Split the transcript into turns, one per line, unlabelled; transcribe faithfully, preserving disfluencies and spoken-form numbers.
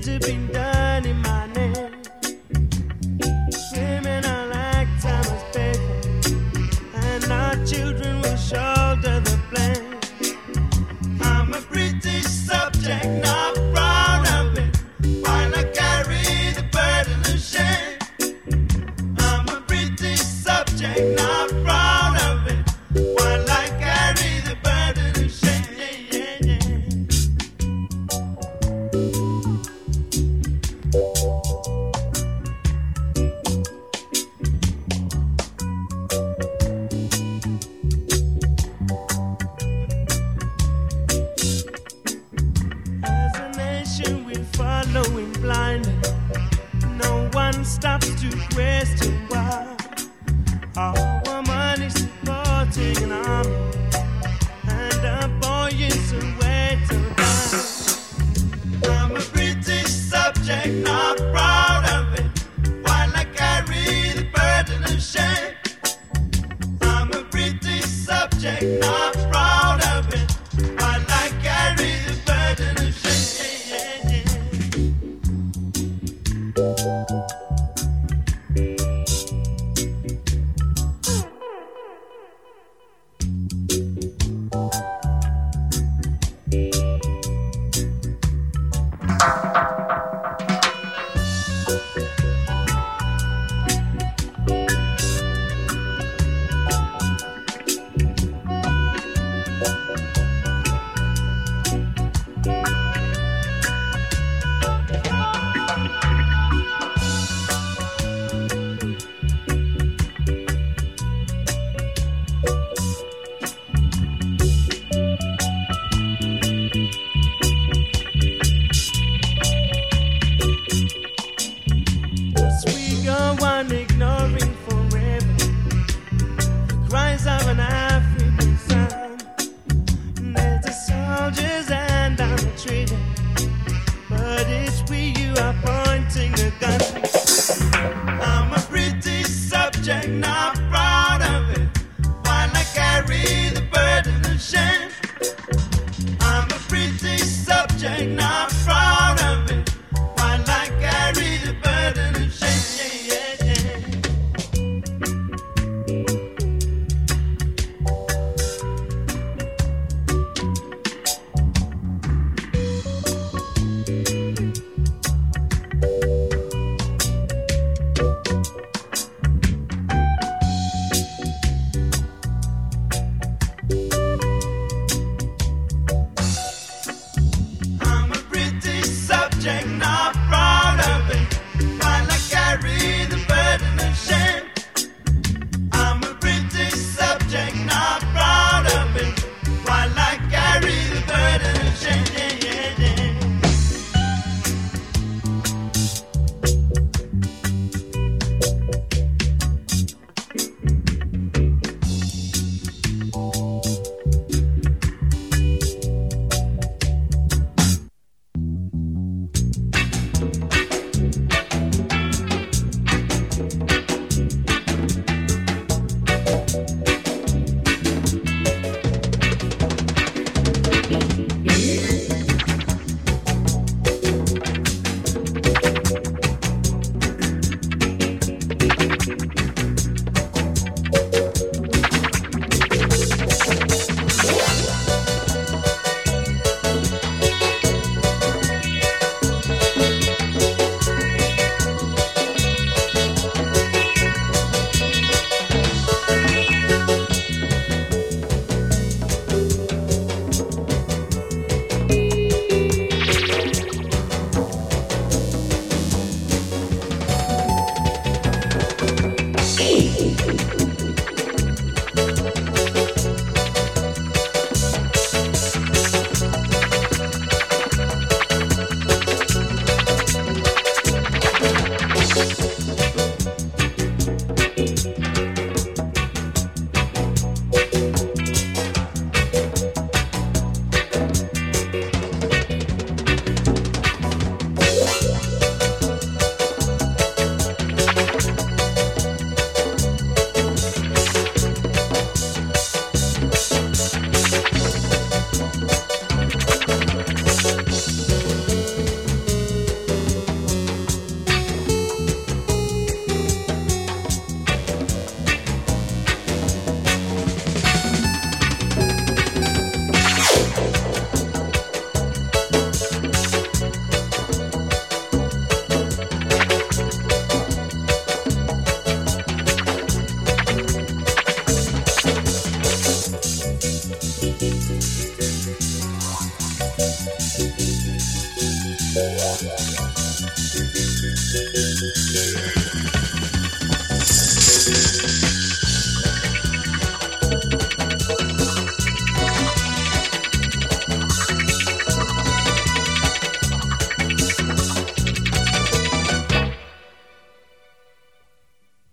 deeds have been done in my name. Criminal acts I must pay for, and our children will shoulder the blame. I'm a British subject, not proud of it, while I carry the burden of shame. I'm a British subject, not proud of it, while I carry the burden of shame. As a nation we're following blindly. No one stops to question why. Our money supporting an army and a boy is a way to die. I'm a British subject, not proud of it, while I carry the burden of shame. I'm a British subject, not